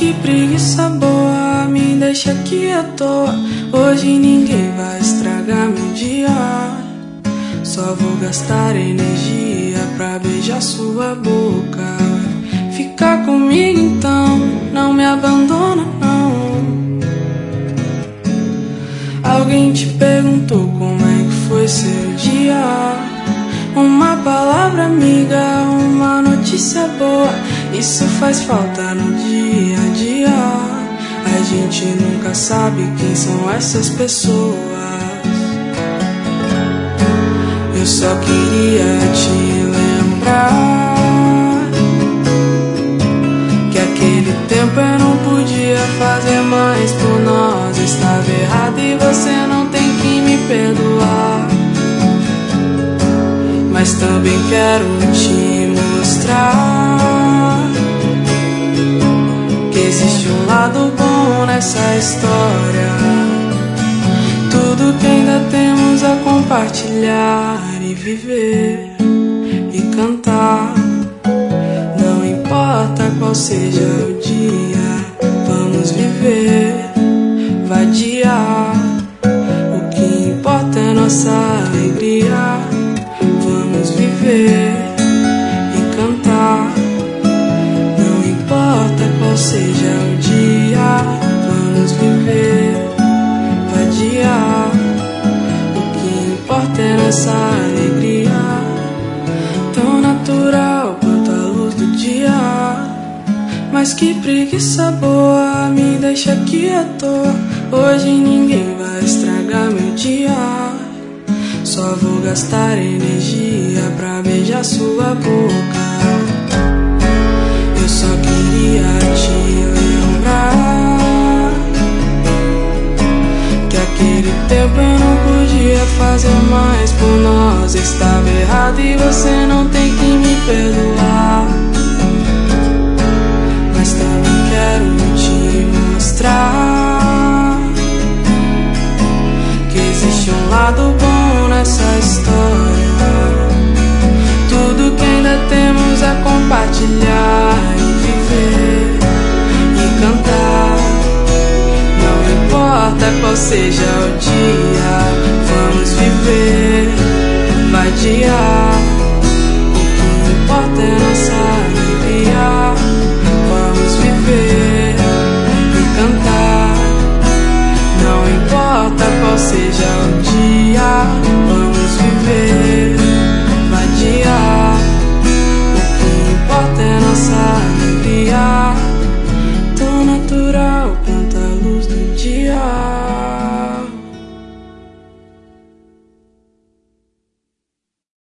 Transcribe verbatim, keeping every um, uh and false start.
que preguiça boa, me deixa aqui à toa. Hoje ninguém vai estragar meu dia. Só vou gastar energia pra beijar sua boca. Fica comigo então, não me abandona não. Alguém te perguntou como é que foi seu dia? Uma palavra amiga, uma notícia boa, isso faz falta no dia a dia. A gente nunca sabe quem são essas pessoas. Eu só queria te lembrar que aquele tempo eu não podia fazer mais por nós. Estava errado e você não tem que me perdoar. Mas também quero te mostrar que existe um lado bom nessa história. Tudo que ainda temos a compartilhar e viver e cantar. Não importa qual seja o dia, vamos viver, vadiar. O que importa é nossa alegria. Vamos viver e cantar. Não importa qual seja o dia, vamos viver, vadiar. O que importa é nossa alegria. Tão natural quanto a luz do dia. Mas que preguiça boa, me deixa aqui à toa. Hoje ninguém vai estragar meu dia. Só vou gastar energia pra beijar sua boca. Eu só queria te lembrar que aquele tempo eu não podia fazer mais por nós. Estava errado e você não tem que me perdoar. Mas também quero te mostrar que existe um lado bom nessa história. Tudo que ainda temos a compartilhar e viver e cantar. Não importa qual seja o dia,